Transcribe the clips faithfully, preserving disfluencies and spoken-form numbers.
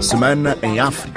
Semana em África.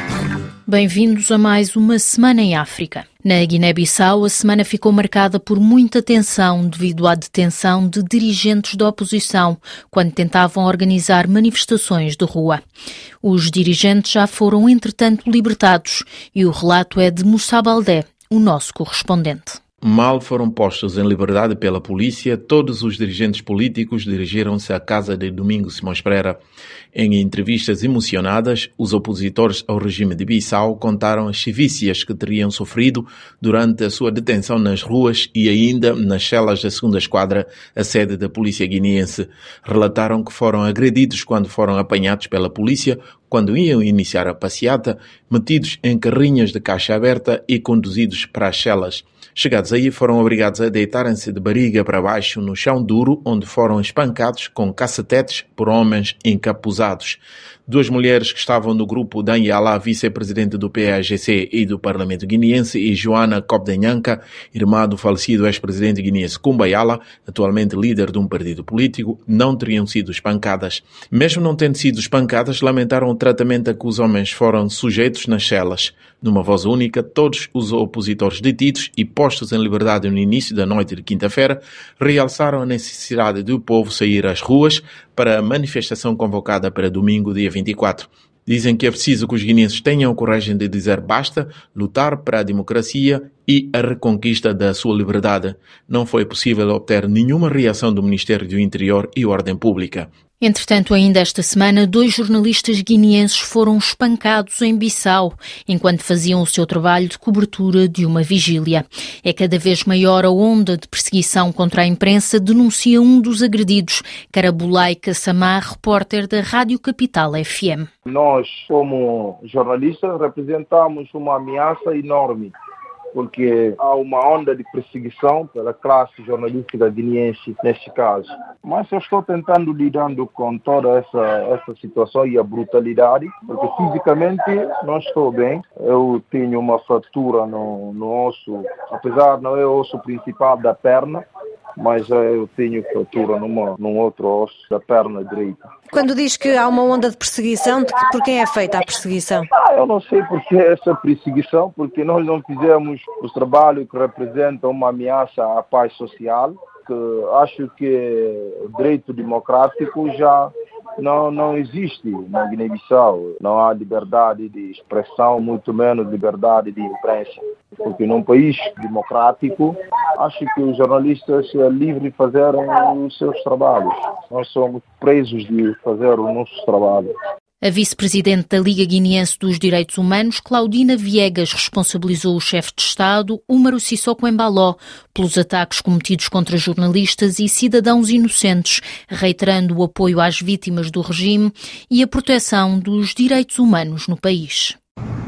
Bem-vindos a mais uma Semana em África. Na Guiné-Bissau, a semana ficou marcada por muita tensão devido à detenção de dirigentes da oposição quando tentavam organizar manifestações de rua. Os dirigentes já foram, entretanto, libertados e o relato é de Moussa Baldé, o nosso correspondente. Mal foram postos em liberdade pela polícia, todos os dirigentes políticos dirigiram-se à casa de Domingos Simões Pereira. Em entrevistas emocionadas, os opositores ao regime de Bissau contaram as sevícias que teriam sofrido durante a sua detenção nas ruas e ainda nas celas da segunda esquadra, a sede da polícia guineense. Relataram que foram agredidos quando foram apanhados pela polícia, quando iam iniciar a passeata, metidos em carrinhas de caixa aberta e conduzidos para as celas. Chegados aí, foram obrigados a deitarem-se de barriga para baixo no chão duro, onde foram espancados com cacetetes por homens encapuzados. Duas mulheres que estavam no grupo, Dan Yala, vice-presidente do P A G C e do Parlamento guineense, e Joana Cobdenhanca, irmã do falecido ex-presidente guineense Kumba Yala, atualmente líder de um partido político, não teriam sido espancadas. Mesmo não tendo sido espancadas, lamentaram o tratamento a que os homens foram sujeitos nas celas. Numa voz única, todos os opositores detidos e postos em liberdade no início da noite de quinta-feira realçaram a necessidade do povo sair às ruas para a manifestação convocada para domingo, dia vinte e quatro. Dizem que é preciso que os guineenses tenham a coragem de dizer basta, lutar para a democracia e a reconquista da sua liberdade. Não foi possível obter nenhuma reação do Ministério do Interior e Ordem Pública. Entretanto, ainda esta semana, dois jornalistas guineenses foram espancados em Bissau, enquanto faziam o seu trabalho de cobertura de uma vigília. É cada vez maior a onda de perseguição contra a imprensa, denuncia um dos agredidos, Karabulai Kassamá, repórter da Rádio Capital F M. Nós, como jornalistas, representamos uma ameaça enorme, porque há uma onda de perseguição pela classe jornalística guineense neste caso. Mas eu estou tentando lidando com toda essa, essa situação e a brutalidade, porque fisicamente não estou bem. Eu tenho uma fratura no, no osso, apesar de não é o osso principal da perna, mas eu tenho fratura numa, num outro osso da perna direita. Quando diz que há uma onda de perseguição, de que, por quem é feita a perseguição? Ah, eu não sei por que essa perseguição, porque nós não fizemos o trabalho que representa uma ameaça à paz social, que acho que o direito democrático já não, não existe na Guiné-Bissau. Não há liberdade de expressão, muito menos liberdade de imprensa. Porque num país democrático, acho que os jornalistas são livres de fazer os seus trabalhos. Nós somos presos de fazer os nossos trabalhos. A vice-presidente da Liga Guineense dos Direitos Humanos, Claudina Viegas, responsabilizou o chefe de Estado, Umaru Sissoko Embaló, pelos ataques cometidos contra jornalistas e cidadãos inocentes, reiterando o apoio às vítimas do regime e a proteção dos direitos humanos no país.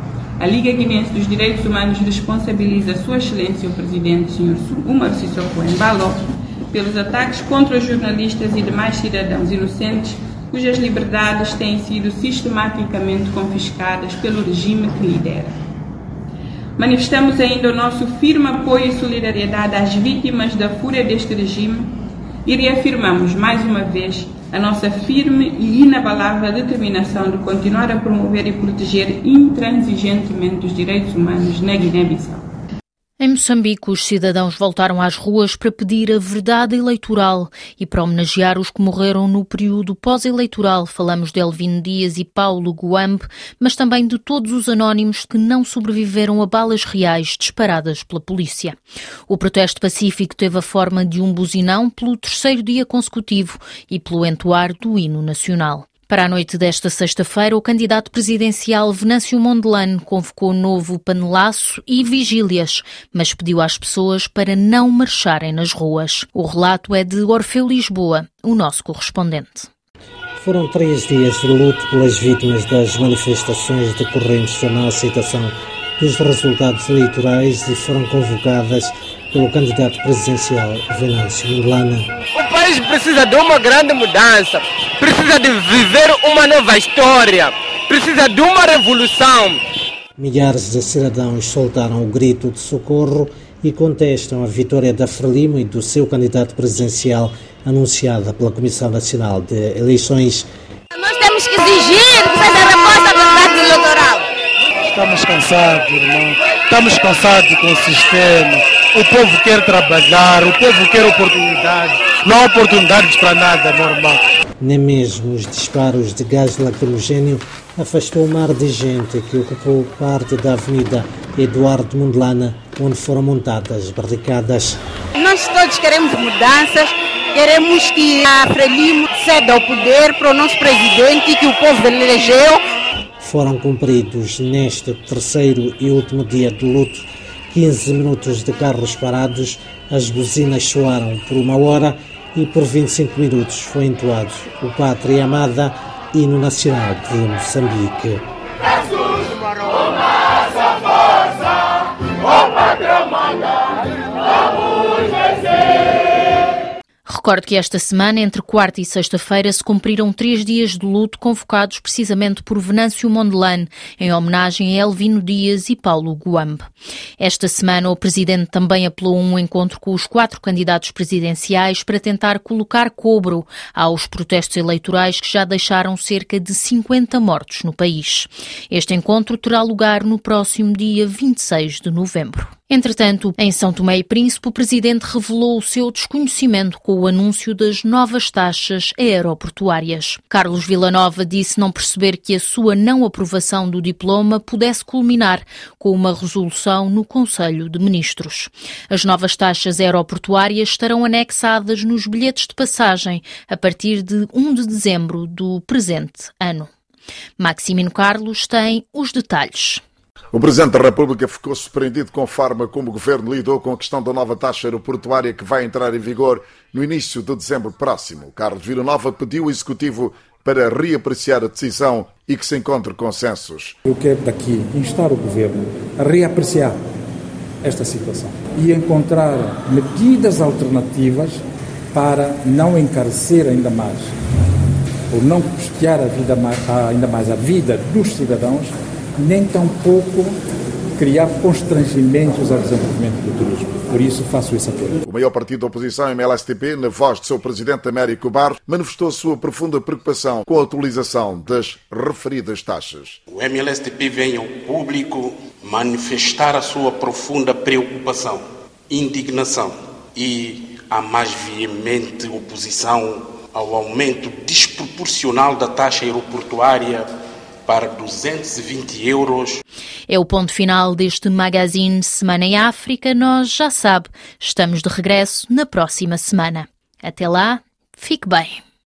A Liga Guineense dos Direitos Humanos responsabiliza Sua Excelência o Presidente, senhor Umaru Sissoko Embaló, pelos ataques contra os jornalistas e demais cidadãos inocentes cujas liberdades têm sido sistematicamente confiscadas pelo regime que lidera. Manifestamos ainda o nosso firme apoio e solidariedade às vítimas da fúria deste regime e reafirmamos mais uma vez a nossa firme e inabalável determinação de continuar a promover e proteger intransigentemente os direitos humanos na Guiné-Bissau. Em Moçambique, os cidadãos voltaram às ruas para pedir a verdade eleitoral e para homenagear os que morreram no período pós-eleitoral. Falamos de Elvino Dias e Paulo Guambe, mas também de todos os anónimos que não sobreviveram a balas reais disparadas pela polícia. O protesto pacífico teve a forma de um buzinão pelo terceiro dia consecutivo e pelo entoar do hino nacional. Para a noite desta sexta-feira, o candidato presidencial Venâncio Mondlane convocou novo panelaço e vigílias, mas pediu às pessoas para não marcharem nas ruas. O relato é de Orfeu Lisboa, o nosso correspondente. Foram três dias de luto pelas vítimas das manifestações decorrentes da não aceitação dos resultados eleitorais e foram convocadas pelo candidato presidencial Venâncio Mondlane. O país precisa de uma grande mudança, precisa de viver uma nova história, precisa de uma revolução. Milhares de cidadãos soltaram o grito de socorro e contestam a vitória da Frelimo e do seu candidato presidencial anunciada pela Comissão Nacional de Eleições. Nós temos que exigir que seja reposta cansados, irmão. Estamos cansados com o sistema. O povo quer trabalhar, o povo quer oportunidades. Não há oportunidades para nada, meu irmão. Nem mesmo os disparos de gás lacrimogéneo afastou o mar de gente que ocupou parte da Avenida Eduardo Mondlane, onde foram montadas barricadas. Nós todos queremos mudanças, queremos que a Frelimo ceda ao poder para o nosso presidente que o povo elegeu. Foram cumpridos neste terceiro e último dia de luto quinze minutos de carros parados, as buzinas soaram por uma hora e por vinte e cinco minutos foi entoado o Pátria Amada, hino nacional de Moçambique. Recordo que esta semana, entre quarta e sexta-feira, se cumpriram três dias de luto convocados precisamente por Venâncio Mondlane, em homenagem a Elvino Dias e Paulo Guambe. Esta semana, o Presidente também apelou a um encontro com os quatro candidatos presidenciais para tentar colocar cobro aos protestos eleitorais que já deixaram cerca de cinquenta mortos no país. Este encontro terá lugar no próximo dia vinte e seis de novembro. Entretanto, em São Tomé e Príncipe, o Presidente revelou o seu desconhecimento com o anúncio das novas taxas aeroportuárias. Carlos Villanova disse não perceber que a sua não aprovação do diploma pudesse culminar com uma resolução no Conselho de Ministros. As novas taxas aeroportuárias estarão anexadas nos bilhetes de passagem a partir de primeiro de dezembro do presente ano. Maximino Carlos tem os detalhes. O Presidente da República ficou surpreendido com a forma como o Governo lidou com a questão da nova taxa aeroportuária que vai entrar em vigor no início de dezembro próximo. Carlos Villanova pediu ao Executivo para reapreciar a decisão e que se encontre consensos. Eu quero daqui instar o Governo a reapreciar esta situação e encontrar medidas alternativas para não encarecer ainda mais, ou não custear a vida mais, ainda mais a vida dos cidadãos, nem tampouco criar constrangimentos ao desenvolvimento do turismo. Por isso faço esse apelo. O maior partido da oposição, M L S T P, na voz de seu presidente Américo Barros, manifestou a sua profunda preocupação com a atualização das referidas taxas. O M L S T P vem ao público manifestar a sua profunda preocupação, indignação e a mais veemente oposição ao aumento desproporcional da taxa aeroportuária para duzentos e vinte euros. É o ponto final deste Magazine Semana em África. Nós, já sabe, estamos de regresso na próxima semana. Até lá, fique bem.